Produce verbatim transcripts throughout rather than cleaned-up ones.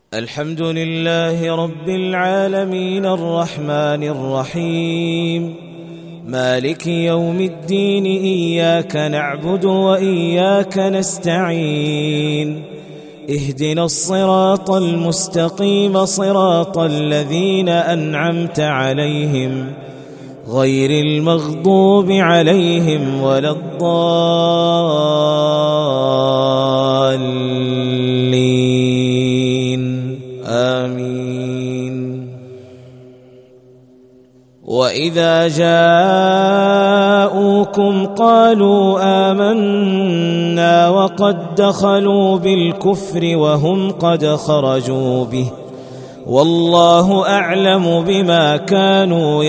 الحمد لله رب العالمين الرحمن الرحيم مالك يوم الدين إياك نعبد وإياك نستعين اهدنا الصراط المستقيم صراط الذين أنعمت عليهم غير المغضوب عليهم ولا الضالين آمين. وإذا جاءوكم قالوا آمنا وقد دخلوا بالكفر وهم قد خرجوا به والله أعلم بما كانوا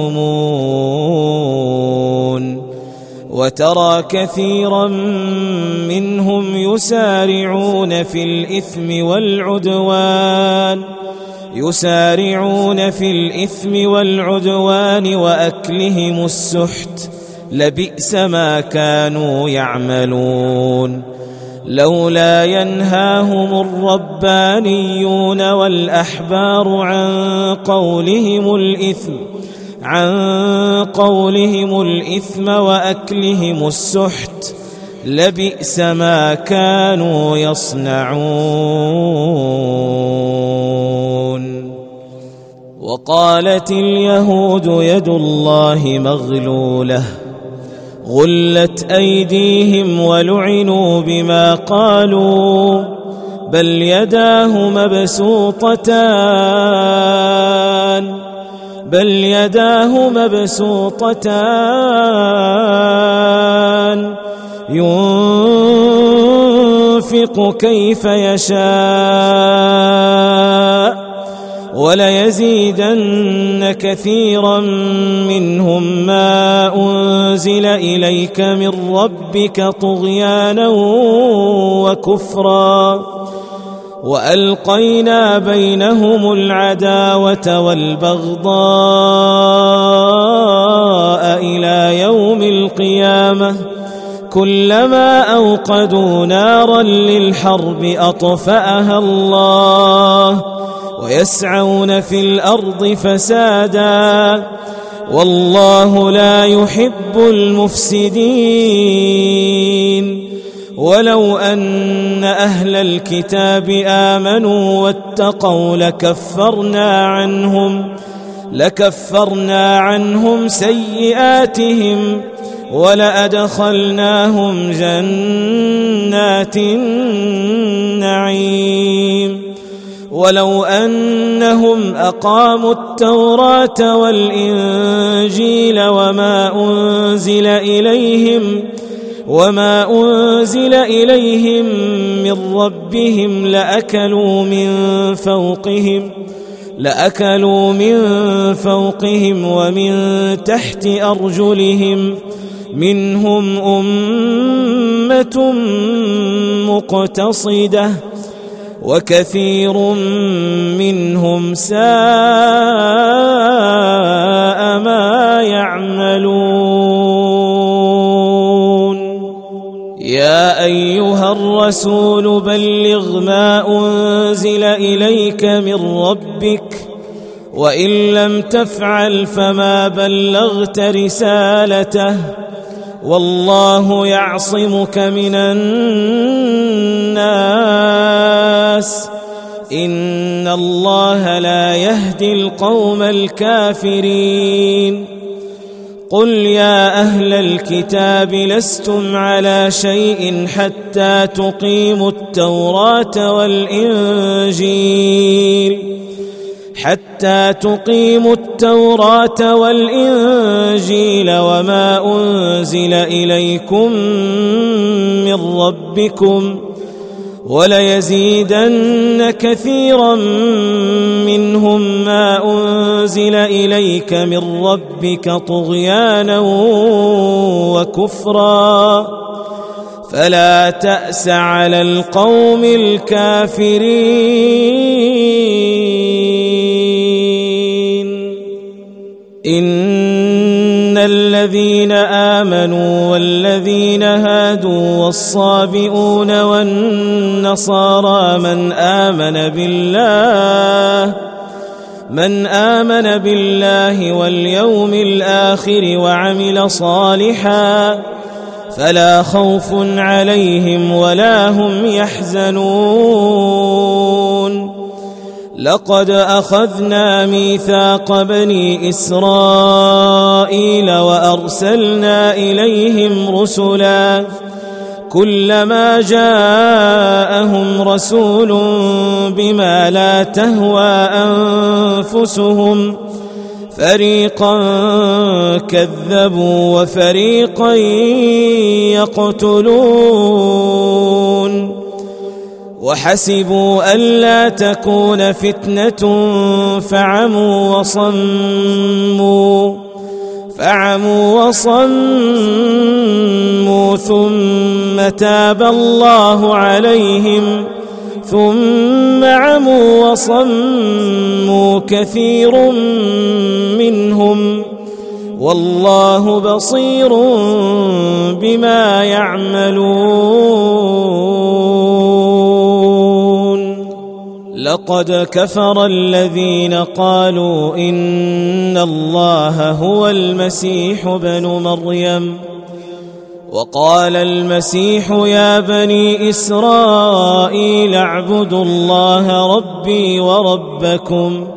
يكتمون. وترى كثيرا منهم يسارعون في الإثم والعدوان يسارعون في الإثم والعدوان وأكلهم السحت لبئس ما كانوا يعملون. لولا ينهاهم الربانيون والأحبار عن قولهم الإثم عن قولهم الإثم وأكلهم السحت لبئس ما كانوا يصنعون. وقالت اليهود يد الله مغلولة غلت أيديهم ولعنوا بما قالوا بل يداه مبسوطتان بل يداه مبسوطتان ينفق كيف يشاء وليزيدن كثيرا منهم ما أنزل إليك من ربك طغيانا وكفرا وألقينا بينهم العداوة والبغضاء إلى يوم القيامة كلما أوقدوا نارا للحرب أطفأها الله ويسعون في الأرض فسادا والله لا يحب المفسدين. ولو أن أهل الكتاب آمنوا واتقوا لكفرنا عنهم لكفرنا عنهم سيئاتهم ولأدخلناهم جنات النعيم. ولو أنهم أقاموا التوراة والإنجيل وما أنزل إليهم وما أنزل إليهم من ربهم لأكلوا من فوقهم لأكلوا من فوقهم ومن تحت أرجلهم منهم أمة مقتصدة وكثير منهم ساء ما يعملون. يا أيها الرسول بلغ ما أنزل إليك من ربك وإن لم تفعل فما بلغت رسالته والله يعصمك من الناس إن الله لا يهدي القوم الكافرين. قل يا أهل الكتاب لستم على شيء حتى تقيموا التوراة والإنجيل حتى تقيموا التوراة والإنجيل وما أنزل إليكم من ربكم وليزيدن كثيرا منهم ما أنزل إليك من ربك طغيانا وكفرا فلا تأس على القوم الكافرين. إن الذين آمنوا والذين هادوا والصابئون والنصارى من آمن بالله من آمن بالله واليوم الآخر وعمل صالحا فلا خوف عليهم ولا هم يحزنون لقد أخذنا ميثاق بني إسرائيل وأرسلنا إليهم رسلا كلما جاءهم رسول بما لا تهوى أنفسهم فريقا كذبوا وفريقا يقتلون وحسبوا ألا تكون فتنة فعموا وصموا فعموا وصموا ثم تاب الله عليهم ثم عموا وصموا كثير منهم والله بصير بما يعملون لقد كفر الذين قالوا إن الله هو المسيح ابن مريم وقال المسيح يا بني إسرائيل اعبدوا الله ربي وربكم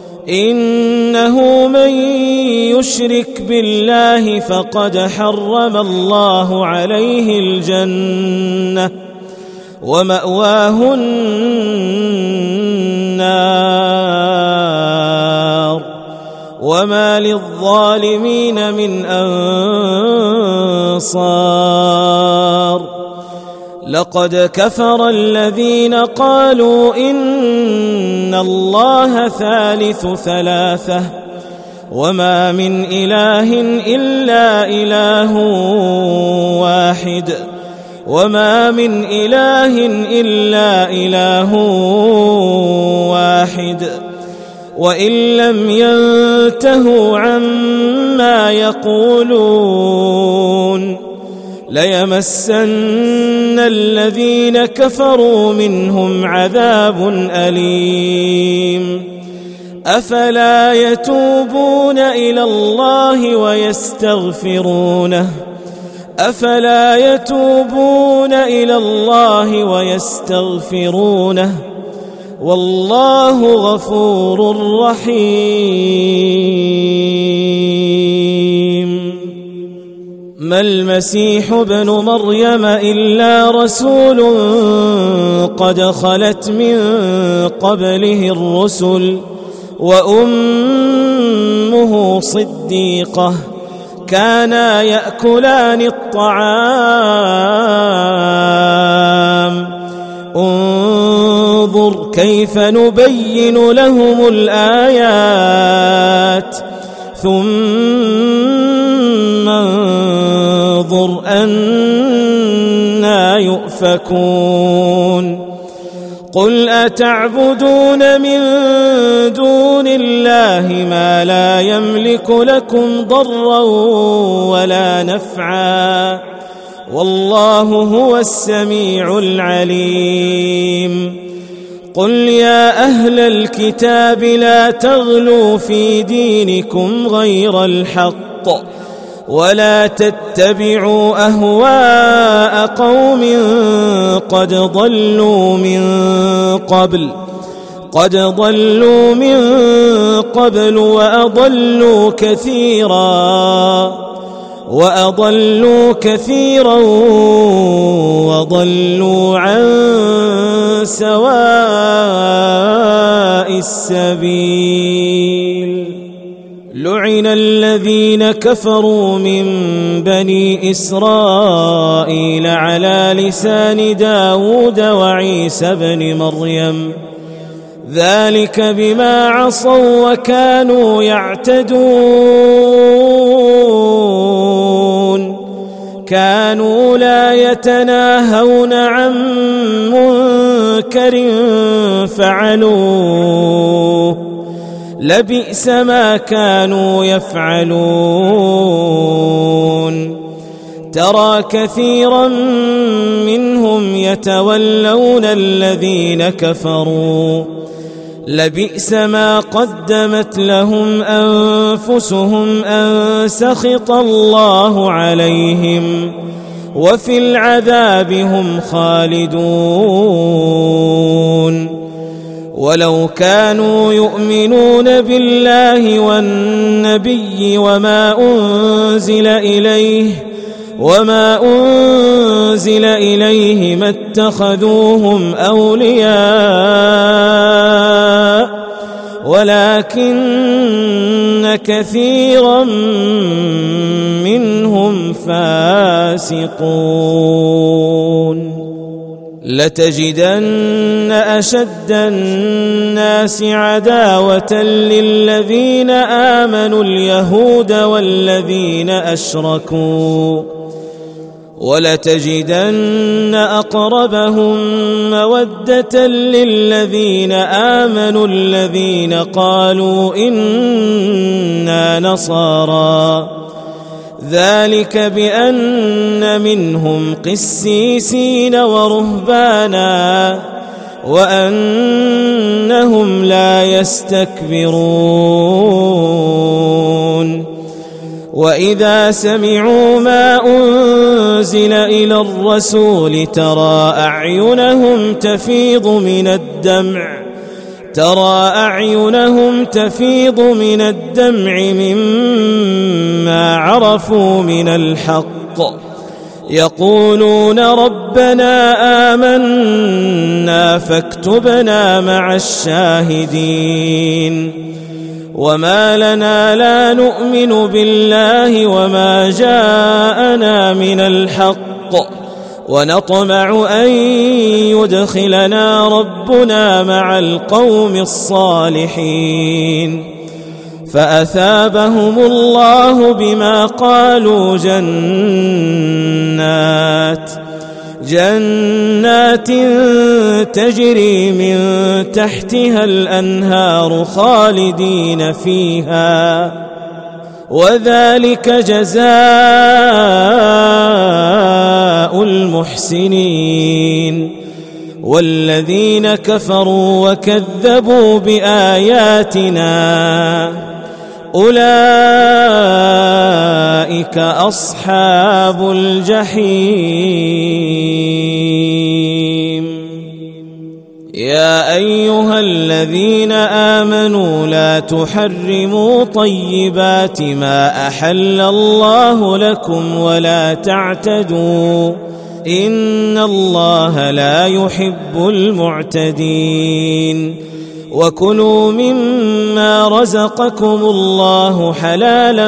إنه من يشرك بالله فقد حرم الله عليه الجنة ومأواه النار وما للظالمين من أنصار لقد كفر الذين قالوا إن الله ثالث ثلاثة وما من إله إلا إله واحد وما من إله إلا إله واحد وإن لم ينتهوا عما يقولون ليمسن الذين كفروا منهم عذاب أليم أفلا يتوبون إلى الله ويستغفرونه أفلا يتوبون إلى الله ويستغفرونه والله غفور رحيم ما المسيح ابن مريم إلا رسول قد خلت من قبله الرسل وأمه صديقة كانا يأكلان الطعام انظر كيف نبين لهم الآيات ثم انظر أنى يؤفكون قل أتعبدون من دون الله ما لا يملك لكم ضرا ولا نفعا والله هو السميع العليم قل يا أهل الكتاب لا تغلوا في دينكم غير الحق ولا تتبعوا أهواء قوم قد ضلوا من قبل قد ضلوا من قبل وأضلوا كثيرا وأضلوا كثيرا وضلوا عن سواء السبيل لعن الذين كفروا من بني إسرائيل على لسان داود وعيسى بن مريم ذلك بما عصوا وكانوا يعتدون كانوا لا يتناهون عن منكر فعلوه لبئس ما كانوا يفعلون ترى كثيرا منهم يتولون الذين كفروا لبئس ما قدمت لهم أنفسهم أن سخط الله عليهم وفي العذاب هم خالدون ولو كانوا يؤمنون بالله والنبي وما أنزل إليه وما أنزل إليه ما اتخذوهم أولياء ولكن كثيرا منهم فاسقون لتجدن أشد الناس عداوة للذين آمنوا اليهود والذين أشركوا ولتجدن أقربهم مودة للذين آمنوا الذين قالوا إنا نصارى ذلك بأن منهم قسيسين ورهبانا وأنهم لا يستكبرون وإذا سمعوا ما أنزل إلى الرسول ترى أعينهم تفيض من الدمع ترى أعينهم تفيض من الدمع مما عرفوا من الحق يقولون ربنا آمنا فاكتبنا مع الشاهدين وما لنا لا نؤمن بالله وما جاءنا من الحق ونطمع أن يدخلنا ربنا مع القوم الصالحين فأثابهم الله بما قالوا جنات جنات تجري من تحتها الأنهار خالدين فيها وذلك جزاء المحسنين والذين كفروا وكذبوا بآياتنا أولئك أصحاب الجحيم يا أيها الذين آمنوا لا تحرموا طيبات ما أحل الله لكم ولا تعتدوا إن الله لا يحب المعتدين وكلوا مما رزقكم الله حلالا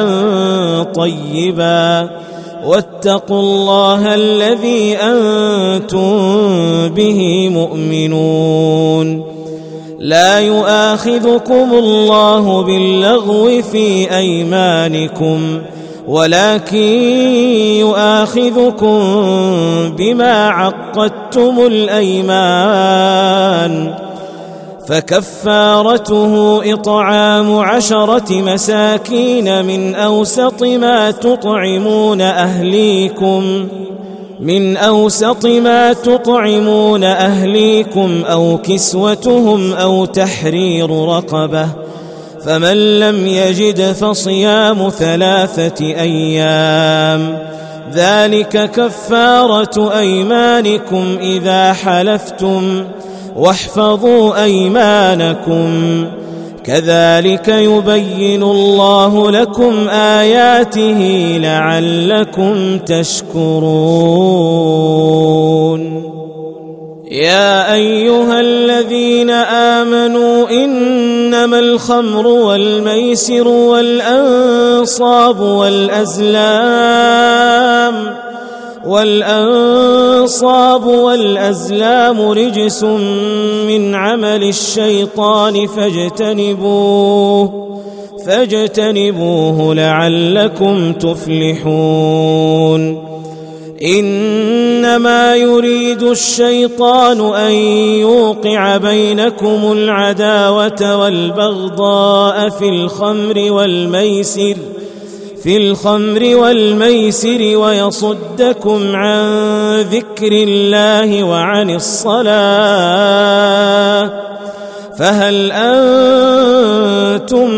طيبا واتقوا الله الذي أنتم به مؤمنون لا يؤاخذكم الله باللغو في أيمانكم ولكن يؤاخذكم بما عقدتم الأيمان فكفارته إطعام عشرة مساكين من أوسط ما تطعمون أهليكم من أوسط ما تطعمون أهليكم أو كسوتهم أو تحرير رقبة فمن لم يجد فصيام ثلاثة أيام ذلك كفارة أيمانكم إذا حلفتم واحفظوا أيمانكم كذلك يبين الله لكم آياته لعلكم تشكرون يا أيها الذين آمنوا إنما الخمر والميسر والأنصاب والأزلام والأنصاب والأزلام رجس من عمل الشيطان فاجتنبوه فاجتنبوه لعلكم تفلحون إنما يريد الشيطان أن يوقع بينكم العداوة والبغضاء في الخمر والميسر في الخمر والميسر ويصدكم عن ذكر الله وعن الصلاة فهل أنتم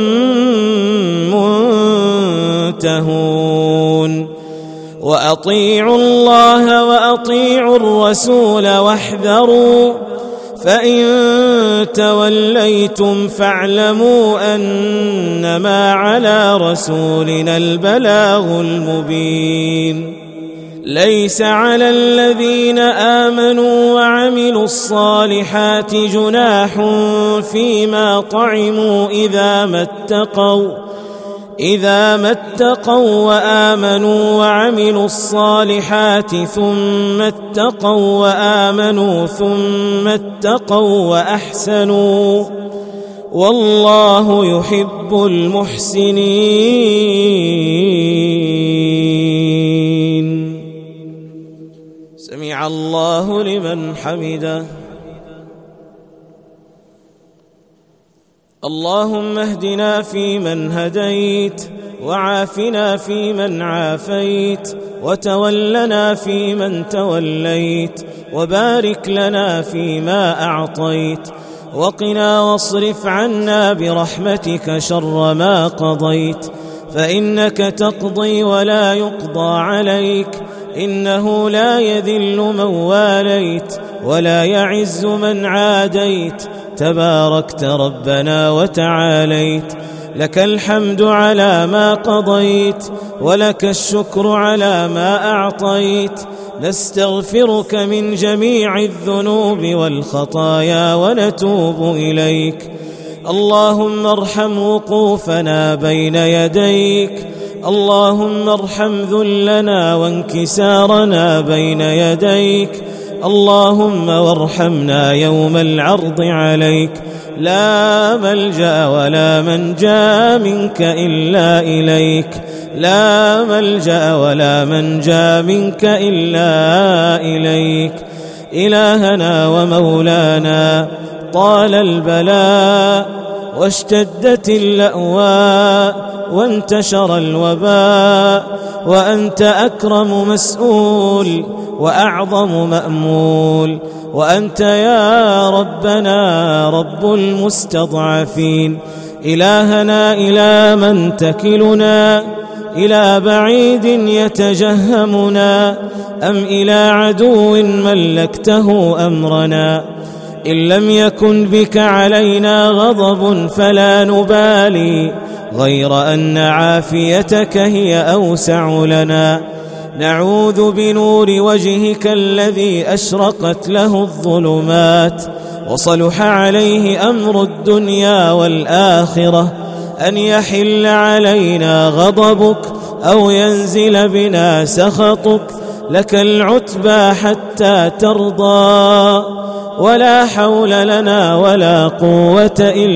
منتهون وأطيعوا الله وأطيعوا الرسول واحذروا فإن توليتم فاعلموا أنما على رسولنا البلاغ المبين ليس على الذين آمنوا وعملوا الصالحات جناح فيما طعموا إذا ما اتقوا إذا ما اتقوا وآمنوا وعملوا الصالحات ثم اتقوا وآمنوا ثم اتقوا وأحسنوا والله يحب المحسنين. سمع الله لمن حمده. اللهم اهدنا فيمن هديت وعافنا فيمن عافيت وتولنا فيمن توليت وبارك لنا فيما أعطيت وقنا واصرف عنا برحمتك شر ما قضيت فإنك تقضي ولا يقضى عليك إنه لا يذل من واليت ولا يعز من عاديت تباركت ربنا وتعاليت لك الحمد على ما قضيت ولك الشكر على ما أعطيت نستغفرك من جميع الذنوب والخطايا ونتوب إليك. اللهم ارحم وقوفنا بين يديك اللهم ارحم ذلنا وانكسارنا بين يديك اللهم وارحمنا يوم العرض عليك لا ملجأ ولا منجا منك إلا إليك لا ملجأ ولا منجا منك إلا إليك. إلهنا ومولانا طال البلاء واشتدت اللأواء وانتشر الوباء وأنت أكرم مسؤول وأعظم مأمول وأنت يا ربنا رب المستضعفين. إلهنا إلى من تكلنا إلى بعيد يتجهمنا أم إلى عدو ملكته أمرنا؟ إن لم يكن بك علينا غضب فلا نبالي غير أن عافيتك هي أوسع لنا. نعوذ بنور وجهك الذي أشرقت له الظلمات وصلح عليه أمر الدنيا والآخرة أن يحل علينا غضبك أو ينزل بنا سخطك لك العتبى حتى ترضى ولا حول لنا ولا قوة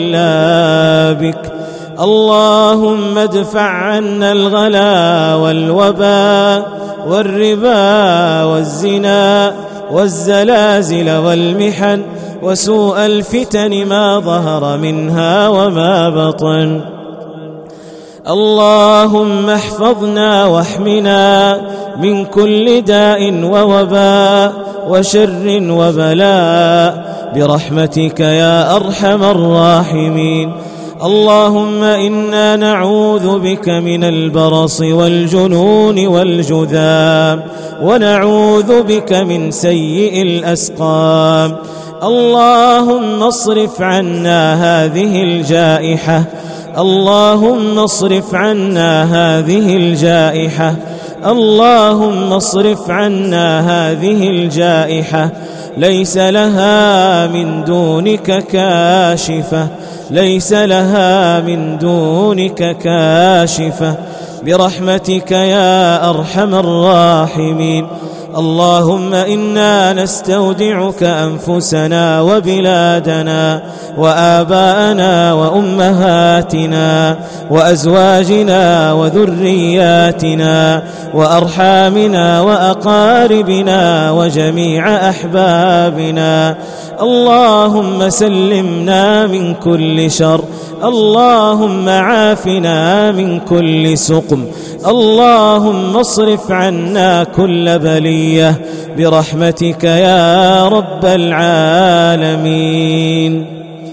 إلا بك. اللهم ادفع عنا الغلا والوباء والربا والزنا والزلازل والمحن وسوء الفتن ما ظهر منها وما بطن. اللهم احفظنا واحمنا من كل داء ووباء وشر وبلاء برحمتك يا أرحم الراحمين. اللهم إنا نعوذ بك من البرص والجنون والجذام ونعوذ بك من سيء الأسقام. اللهم اصرف عنا هذه الجائحة اللهم اصرف عنا هذه الجائحة اللهم اصرف عنا هذه الجائحة ليس لها من دونك كاشفة ليس لها من دونك كاشفة برحمتك يا أرحم الراحمين. اللهم إنا نستودعك أنفسنا وبلادنا وآباءنا وأمهاتنا وأزواجنا وذرياتنا وأرحامنا وأقاربنا وجميع أحبابنا. اللهم سلمنا من كل شر، اللهم عافنا من كل سقم، اللهم اصرف عنا كل بلية برحمتك يا رب العالمين.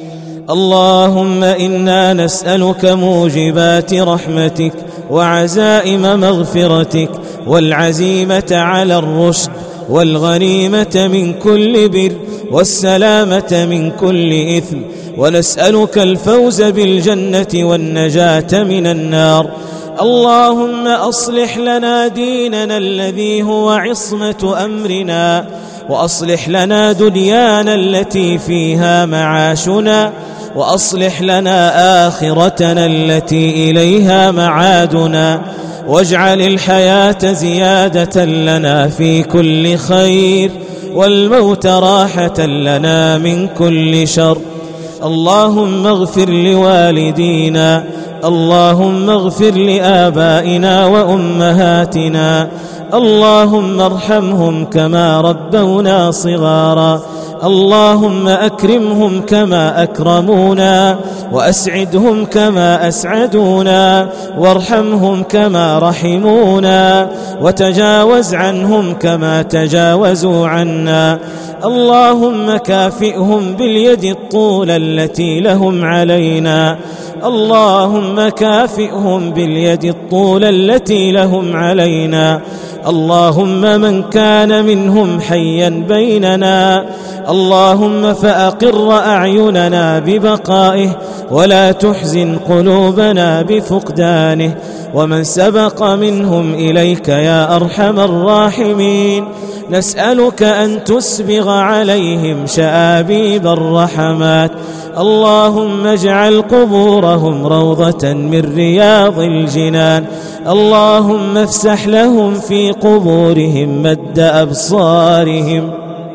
اللهم إنا نسألك موجبات رحمتك وعزائم مغفرتك والعزيمة على الرشد والغنيمة من كل بر والسلامة من كل إثم، ونسألك الفوز بالجنة والنجاة من النار. اللهم أصلح لنا ديننا الذي هو عصمة أمرنا، وأصلح لنا دنيانا التي فيها معاشنا، وأصلح لنا آخرتنا التي إليها معادنا، واجعل الحياة زيادة لنا في كل خير، والموت راحة لنا من كل شر. اللهم اغفر لوالدينا، اللهم اغفر لآبائنا وأمهاتنا، اللهم ارحمهم كما ربونا صغارا، اللهم أكرمهم كما أكرمونا، وأسعدهم كما أسعدونا، وارحمهم كما رحمونا، وتجاوز عنهم كما تجاوزوا عنا. اللهم كافئهم باليد الطولى التي لهم علينا، اللهم كافئهم باليد الطولى التي لهم علينا. اللهم من كان منهم حيا بيننا، اللهم فأقر أعيننا ببقائه، ولا تحزن قلوبنا بفقدانه. ومن سبق منهم إليك يا أرحم الراحمين، نسألك أن تسبغ عليهم شآبيب الرحمات. اللهم اجعل قبورهم روضة من رياض الجنان، اللهم افسح لهم في قبورهم مد أبصارهم.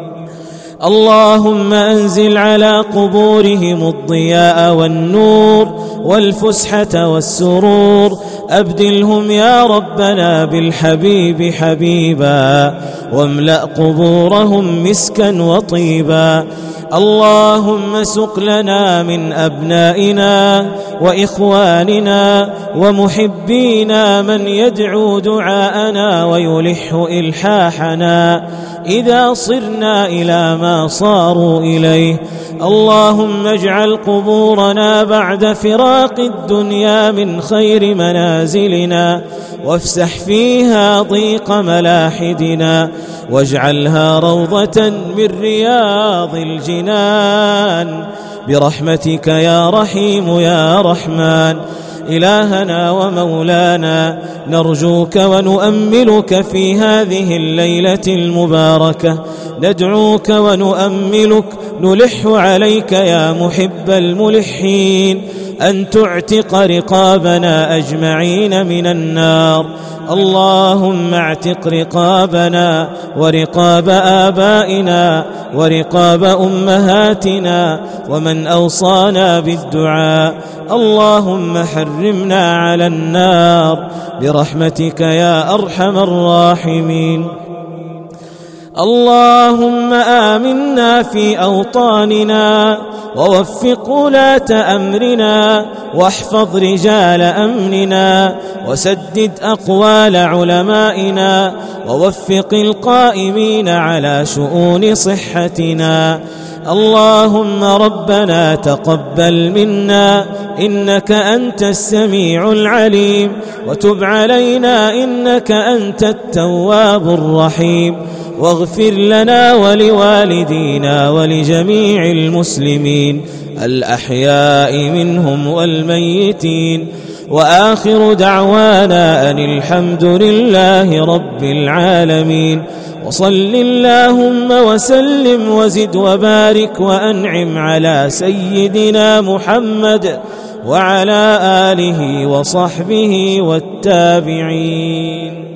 اللهم أنزل على قبورهم الضياء والنور والفسحة والسرور. أبدلهم يا ربنا بالحبيب حبيبا، واملأ قبورهم مسكا وطيبا. اللهم سق لنا من أبنائنا وإخواننا ومحبينا من يدعو دعاءنا ويلح إلحاحنا إذا صرنا إلى ما صاروا إليه. اللهم اجعل قبورنا بعد فراق الدنيا من خير منازلنا، وافسح فيها ضيق ملاحدنا، واجعلها روضة من رياض الجنان برحمتك يا رحيم يا رحمن. إلهنا ومولانا، نرجوك ونؤملك في هذه الليلة المباركة، ندعوك ونؤملك، نلح عليك يا محب الملحين أن تعتق رقابنا أجمعين من النار. اللهم اعتق رقابنا ورقاب آبائنا ورقاب أمهاتنا ومن أوصانا بالدعاء. اللهم حرمنا على النار برحمتك يا أرحم الراحمين. اللهم آمنا في أوطاننا، ووفق ولاة أمرنا، واحفظ رجال أمننا، وسدد أقوال علمائنا، ووفق القائمين على شؤون صحتنا. اللهم ربنا تقبل منا إنك أنت السميع العليم، وتب علينا إنك أنت التواب الرحيم، واغفر لنا ولوالدينا ولجميع المسلمين الأحياء منهم والميتين. وآخر دعوانا أن الحمد لله رب العالمين. وصل اللهم وسلم وزد وبارك وأنعم على سيدنا محمد وعلى آله وصحبه والتابعين.